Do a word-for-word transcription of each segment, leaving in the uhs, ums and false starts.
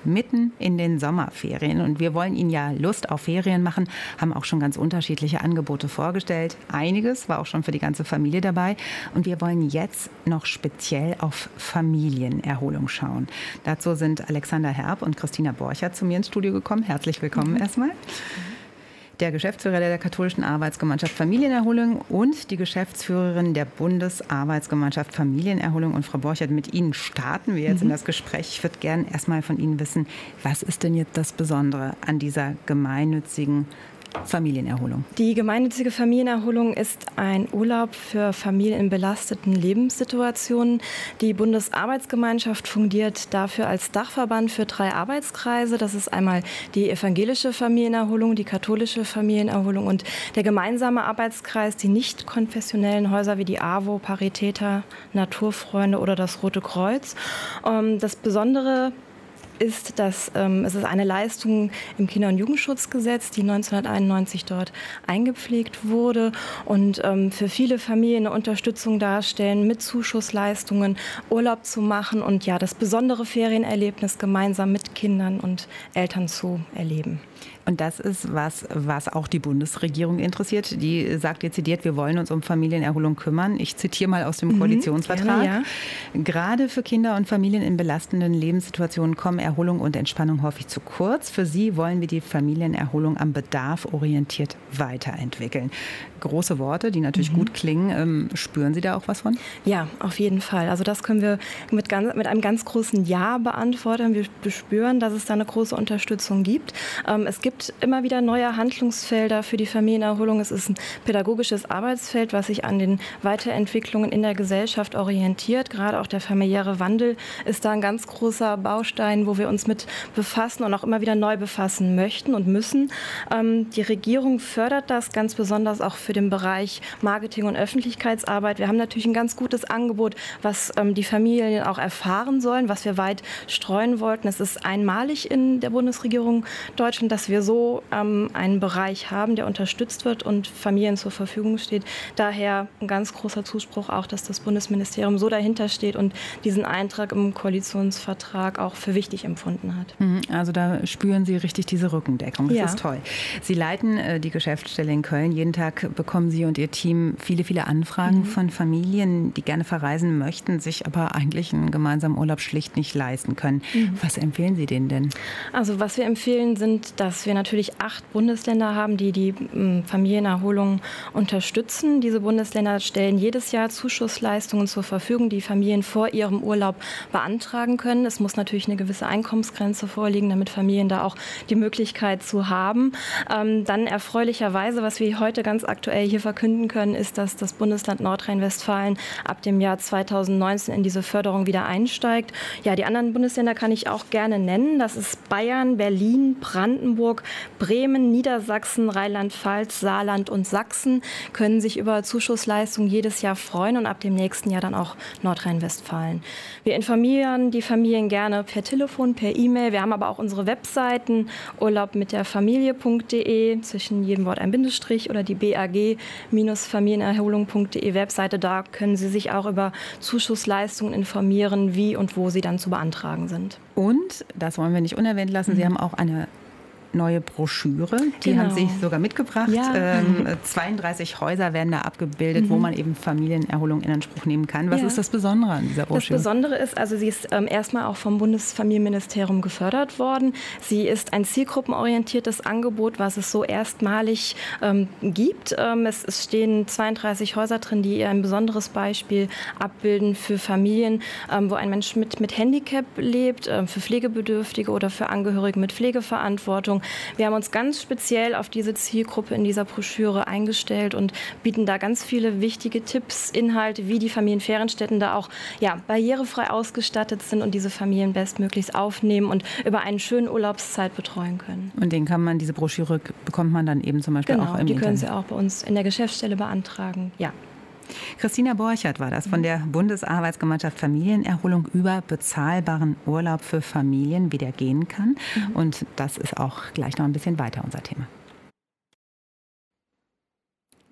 mitten in den Sommerferien. Und wir wollen Ihnen ja Lust auf Ferien machen, haben auch schon ganz unterschiedliche Angebote vorgestellt. Einiges war auch schon für die ganze Familie dabei. Und wir wollen jetzt noch speziell auf Familienerholung schauen. Dazu sind Alexander Herb und Christina Borchert zu mir ins Studio gekommen. Herzlich willkommen mhm. erstmal. Der Geschäftsführer der katholischen Arbeitsgemeinschaft Familienerholung und die Geschäftsführerin der Bundesarbeitsgemeinschaft Familienerholung. Und Frau Borchert, mit Ihnen starten wir jetzt mhm. in das Gespräch. Ich würde gerne erstmal von Ihnen wissen, was ist denn jetzt das Besondere an dieser gemeinnützigen Familienerholung? Die gemeinnützige Familienerholung ist ein Urlaub für Familien in belasteten Lebenssituationen. Die Bundesarbeitsgemeinschaft fungiert dafür als Dachverband für drei Arbeitskreise. Das ist einmal die evangelische Familienerholung, die katholische Familienerholung und der gemeinsame Arbeitskreis, die nicht konfessionellen Häuser wie die AWO, Paritäter, Naturfreunde oder das Rote Kreuz. Das Besondere ist, dass ähm, es ist eine Leistung im Kinder- und Jugendschutzgesetz, die neunzehnhunderteinundneunzig dort eingepflegt wurde und ähm, für viele Familien eine Unterstützung darstellen, mit Zuschussleistungen Urlaub zu machen und ja, das besondere Ferienerlebnis gemeinsam mit Kindern und Eltern zu erleben. Und das ist was, was auch die Bundesregierung interessiert. Die sagt dezidiert, wir wollen uns um Familienerholung kümmern. Ich zitiere mal aus dem mhm, Koalitionsvertrag. Gerne, ja. Gerade für Kinder und Familien in belastenden Lebenssituationen kommen Erholung und Entspannung häufig zu kurz. Für sie wollen wir die Familienerholung am Bedarf orientiert weiterentwickeln. Große Worte, die natürlich mhm. gut klingen. Ähm, spüren Sie da auch was von? Ja, auf jeden Fall. Also das können wir mit, ganz, mit einem ganz großen Ja beantworten. Wir spüren, dass es da eine große Unterstützung gibt. Ähm, es gibt immer wieder neue Handlungsfelder für die Familienerholung. Es ist ein pädagogisches Arbeitsfeld, was sich an den Weiterentwicklungen in der Gesellschaft orientiert. Gerade auch der familiäre Wandel ist da ein ganz großer Baustein, wo wir uns mit befassen und auch immer wieder neu befassen möchten und müssen. Ähm, die Regierung fördert das ganz besonders auch für den Bereich Marketing und Öffentlichkeitsarbeit. Wir haben natürlich ein ganz gutes Angebot, was ähm, die Familien auch erfahren sollen, was wir weit streuen wollten. Es ist einmalig in der Bundesregierung Deutschland, dass wir so ähm, einen Bereich haben, der unterstützt wird und Familien zur Verfügung steht. Daher ein ganz großer Zuspruch auch, dass das Bundesministerium so dahinter steht und diesen Eintrag im Koalitionsvertrag auch für wichtig empfunden hat. Also da spüren Sie richtig diese Rückendeckung. Das ja. ist toll. Sie leiten äh, die Geschäftsstelle in Köln. Jeden Tag bekommen Sie und Ihr Team viele, viele Anfragen mhm. von Familien, die gerne verreisen möchten, sich aber eigentlich einen gemeinsamen Urlaub schlicht nicht leisten können. Mhm. Was empfehlen Sie denen denn? Also was wir empfehlen sind, dass wir natürlich acht Bundesländer haben, die die ähm, Familienerholung unterstützen. Diese Bundesländer stellen jedes Jahr Zuschussleistungen zur Verfügung, die Familien vor ihrem Urlaub beantragen können. Es muss natürlich eine gewisse Einkommensgrenze vorliegen, damit Familien da auch die Möglichkeit zu haben. Ähm, dann erfreulicherweise, was wir heute ganz aktuell hier verkünden können, ist, dass das Bundesland Nordrhein-Westfalen ab dem Jahr zweitausendneunzehn in diese Förderung wieder einsteigt. Ja, die anderen Bundesländer kann ich auch gerne nennen. Das ist Bayern, Berlin, Brandenburg, Bremen, Niedersachsen, Rheinland-Pfalz, Saarland und Sachsen können sich über Zuschussleistungen jedes Jahr freuen und ab dem nächsten Jahr dann auch Nordrhein-Westfalen. Wir informieren die Familien gerne per Telefon, per E-Mail. Wir haben aber auch unsere Webseiten urlaub mit der Familie punkt de, zwischen jedem Wort ein Bindestrich, oder die b a g Familienerholung punkt de Webseite. Da können Sie sich auch über Zuschussleistungen informieren, wie und wo sie dann zu beantragen sind. Und, das wollen wir nicht unerwähnt lassen, mhm. Sie haben auch eine neue Broschüre, die genau. haben Sie sogar mitgebracht. Ja. Ähm, zweiunddreißig Häuser werden da abgebildet, mhm. wo man eben Familienerholung in Anspruch nehmen kann. Was ja. ist das Besondere an dieser Broschüre? Das Besondere ist, also sie ist ähm, erstmal auch vom Bundesfamilienministerium gefördert worden. Sie ist ein zielgruppenorientiertes Angebot, was es so erstmalig ähm, gibt. Ähm, es, es stehen zweiunddreißig Häuser drin, die ein besonderes Beispiel abbilden für Familien, ähm, wo ein Mensch mit, mit Handicap lebt, ähm, für Pflegebedürftige oder für Angehörige mit Pflegeverantwortung. Wir haben uns ganz speziell auf diese Zielgruppe in dieser Broschüre eingestellt und bieten da ganz viele wichtige Tipps, Inhalte, wie die Familienferienstätten da auch ja, barrierefrei ausgestattet sind und diese Familien bestmöglichst aufnehmen und über eine schöne Urlaubszeit betreuen können. Und den kann man, diese Broschüre bekommt man dann eben zum Beispiel genau, auch im die Internet? können Sie auch bei uns in der Geschäftsstelle beantragen, ja. Christina Borchert war das von der Bundesarbeitsgemeinschaft Familienerholung über bezahlbaren Urlaub für Familien, wie der gehen kann. Mhm. Und das ist auch gleich noch ein bisschen weiter unser Thema.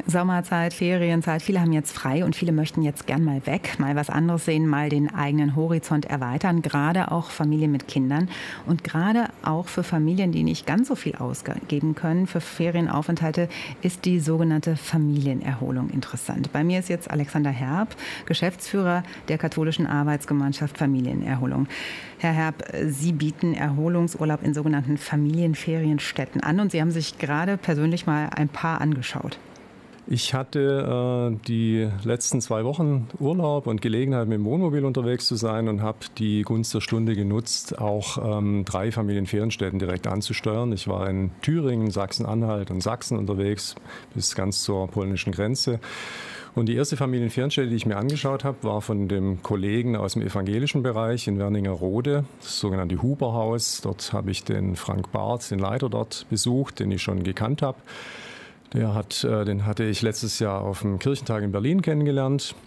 Sommerzeit, Ferienzeit, viele haben jetzt frei und viele möchten jetzt gern mal weg, mal was anderes sehen, mal den eigenen Horizont erweitern, gerade auch Familien mit Kindern und gerade auch für Familien, die nicht ganz so viel ausgeben können für Ferienaufenthalte, ist die sogenannte Familienerholung interessant. Bei mir ist jetzt Alexander Herb, Geschäftsführer der katholischen Arbeitsgemeinschaft Familienerholung. Herr Herb, Sie bieten Erholungsurlaub in sogenannten Familienferienstätten an und Sie haben sich gerade persönlich mal ein paar angeschaut. Ich hatte äh, die letzten zwei Wochen Urlaub und Gelegenheit, mit dem Wohnmobil unterwegs zu sein und habe die Gunst der Stunde genutzt, auch ähm, drei Familienferienstätten direkt anzusteuern. Ich war in Thüringen, Sachsen-Anhalt und Sachsen unterwegs bis ganz zur polnischen Grenze. Und die erste Familienferienstätte, die ich mir angeschaut habe, war von dem Kollegen aus dem evangelischen Bereich in Wernigerode, das sogenannte Huberhaus. Dort habe ich den Frank Barth, den Leiter dort, besucht, den ich schon gekannt habe. Der hat, den hatte ich letztes Jahr auf dem Kirchentag in Berlin kennengelernt.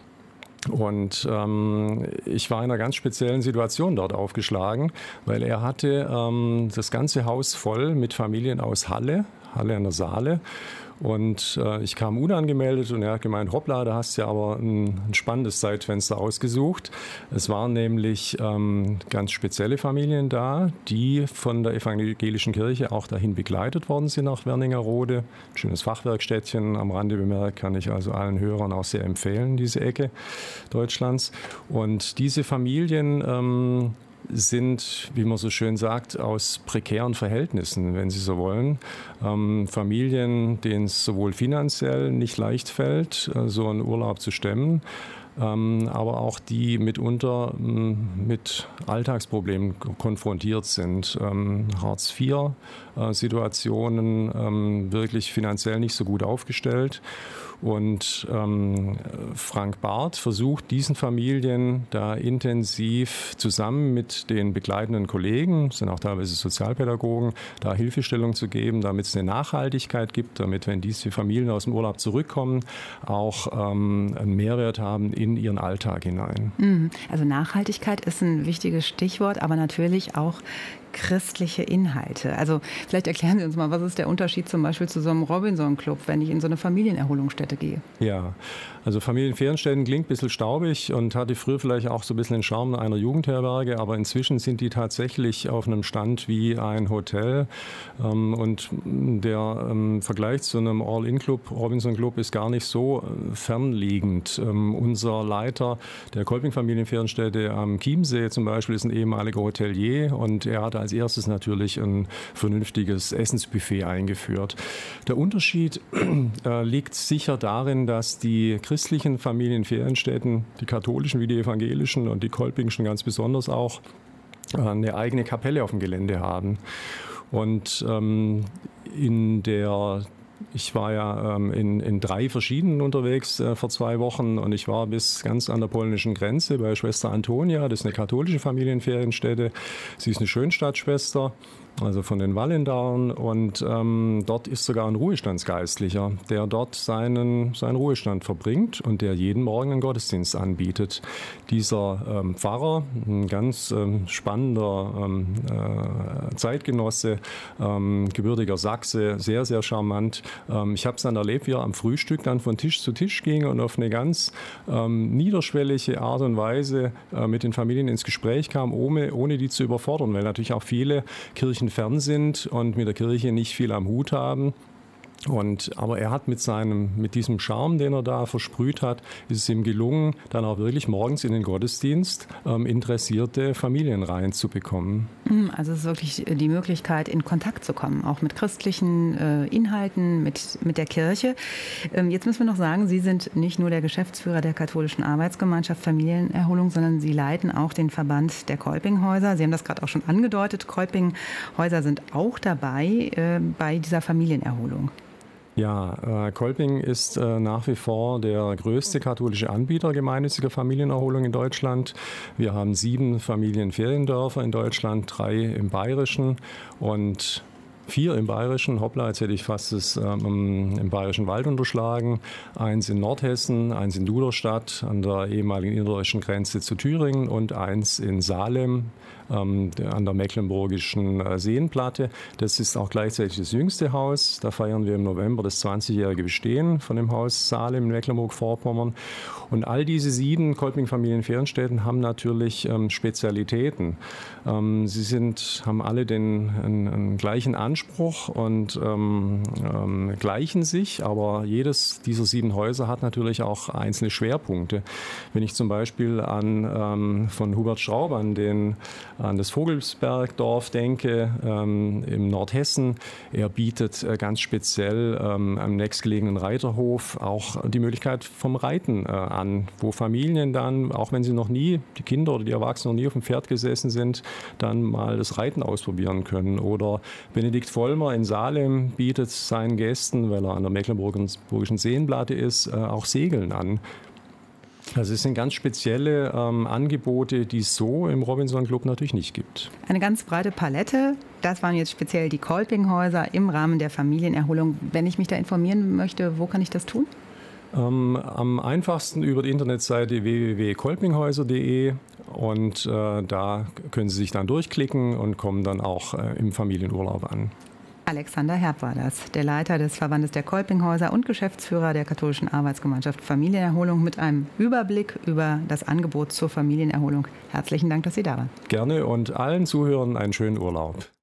Und ähm, ich war in einer ganz speziellen Situation dort aufgeschlagen, weil er hatte ähm, das ganze Haus voll mit Familien aus Halle, Halle an der Saale. Und äh, ich kam unangemeldet und er hat gemeint, hoppla, da hast du ja aber ein, ein spannendes Zeitfenster ausgesucht. Es waren nämlich ähm, ganz spezielle Familien da, die von der evangelischen Kirche auch dahin begleitet worden sind nach Wernigerode. Ein schönes Fachwerkstädtchen am Rande bemerkt, kann ich also allen Hörern auch sehr empfehlen, diese Ecke Deutschlands. Und diese Familien ähm, sind, wie man so schön sagt, aus prekären Verhältnissen, wenn Sie so wollen. Ähm, Familien, denen es sowohl finanziell nicht leicht fällt, äh, so einen Urlaub zu stemmen, ähm, aber auch die mitunter ähm, mit Alltagsproblemen konfrontiert sind. Ähm, Hartz vier Situationen, ähm, wirklich finanziell nicht so gut aufgestellt. Und ähm, Frank Barth versucht diesen Familien da intensiv zusammen mit den begleitenden Kollegen, sind auch teilweise Sozialpädagogen, da Hilfestellung zu geben, damit es eine Nachhaltigkeit gibt, damit, wenn diese Familien aus dem Urlaub zurückkommen, auch ähm, einen Mehrwert haben in ihren Alltag hinein. Also Nachhaltigkeit ist ein wichtiges Stichwort, aber natürlich auch christliche Inhalte. Also vielleicht erklären Sie uns mal, was ist der Unterschied zum Beispiel zu so einem Robinson-Club, wenn ich in so eine Familienerholungsstätte gehe? Ja, also Familienferienstätten klingt ein bisschen staubig und hatte früher vielleicht auch so ein bisschen den Charme einer Jugendherberge, aber inzwischen sind die tatsächlich auf einem Stand wie ein Hotel. Und der Vergleich zu einem All-In-Club, Robinson-Club, ist gar nicht so fernliegend. Unser Leiter der Kolping-Familienferienstätte am Chiemsee zum Beispiel ist ein ehemaliger Hotelier und er hat als erstes natürlich ein vernünftiges Essensbuffet eingeführt. Der Unterschied äh, liegt sicher darin, dass die christlichen Familienferienstätten, die katholischen wie die evangelischen und die kolpingschen ganz besonders auch, äh, eine eigene Kapelle auf dem Gelände haben. Und ähm, in der Ich war ja ähm, in, in drei verschiedenen unterwegs äh, vor zwei Wochen und ich war bis ganz an der polnischen Grenze bei Schwester Antonia. Das ist eine katholische Familienferienstätte. Sie ist eine Schönstadtschwester, also von den Wallendauern. Und ähm, dort ist sogar ein Ruhestandsgeistlicher, der dort seinen, seinen Ruhestand verbringt und der jeden Morgen einen Gottesdienst anbietet. Dieser ähm, Pfarrer, ein ganz ähm, spannender ähm, äh, Zeitgenosse, ähm, gebürtiger Sachse, sehr, sehr charmant. Ähm, ich habe es dann erlebt, wie er am Frühstück dann von Tisch zu Tisch ging und auf eine ganz ähm, niederschwellige Art und Weise äh, mit den Familien ins Gespräch kam, ohne, ohne die zu überfordern, weil natürlich auch viele Kirchen fern sind und mit der Kirche nicht viel am Hut haben. Und, aber er hat mit seinem, mit diesem Charme, den er da versprüht hat, ist es ihm gelungen, dann auch wirklich morgens in den Gottesdienst ähm, interessierte Familien reinzubekommen. Also es ist wirklich die Möglichkeit, in Kontakt zu kommen, auch mit christlichen äh, Inhalten, mit, mit der Kirche. Ähm, jetzt müssen wir noch sagen, Sie sind nicht nur der Geschäftsführer der katholischen Arbeitsgemeinschaft Familienerholung, sondern Sie leiten auch den Verband der Kolpinghäuser. Sie haben das gerade auch schon angedeutet. Kolpinghäuser sind auch dabei äh, bei dieser Familienerholung. Ja, äh, Kolping ist äh, nach wie vor der größte katholische Anbieter gemeinnütziger Familienerholung in Deutschland. Wir haben sieben Familienferiendörfer in Deutschland, drei im Bayerischen und vier im Bayerischen, hoppla, jetzt hätte ich fast das ähm, im Bayerischen Wald unterschlagen, eins in Nordhessen, eins in Duderstadt an der ehemaligen innerdeutschen Grenze zu Thüringen und eins in Salem ähm, an der mecklenburgischen äh, Seenplatte. Das ist auch gleichzeitig das jüngste Haus. Da feiern wir im November das zwanzigjährige Bestehen von dem Haus Salem in Mecklenburg-Vorpommern. Und all diese sieben Kolping-Familien-Ferienstätten haben natürlich ähm, Spezialitäten. Ähm, sie sind, haben alle den einen, einen gleichen Anspruch und ähm, ähm, gleichen sich, aber jedes dieser sieben Häuser hat natürlich auch einzelne Schwerpunkte. Wenn ich zum Beispiel an ähm, von Hubert Straub an, den, an das Vogelsbergdorf denke, ähm, im Nordhessen, er bietet äh, ganz speziell ähm, am nächstgelegenen Reiterhof auch die Möglichkeit vom Reiten äh, an, wo Familien dann, auch wenn sie noch nie, die Kinder oder die Erwachsenen noch nie auf dem Pferd gesessen sind, dann mal das Reiten ausprobieren können. Oder Benedikt Vollmer in Salem bietet seinen Gästen, weil er an der mecklenburgischen Seenplatte ist, auch Segeln an. Also es sind ganz spezielle ähm, Angebote, die es so im Robinson Club natürlich nicht gibt. Eine ganz breite Palette. Das waren jetzt speziell die Kolpinghäuser im Rahmen der Familienerholung. Wenn ich mich da informieren möchte, wo kann ich das tun? Ähm, am einfachsten über die Internetseite w w w punkt kolpinghäuser punkt de und äh, da können Sie sich dann durchklicken und kommen dann auch äh, im Familienurlaub an. Alexander Herb war das, der Leiter des Verbandes der Kolpinghäuser und Geschäftsführer der katholischen Arbeitsgemeinschaft Familienerholung mit einem Überblick über das Angebot zur Familienerholung. Herzlichen Dank, dass Sie da waren. Gerne und allen Zuhörern einen schönen Urlaub.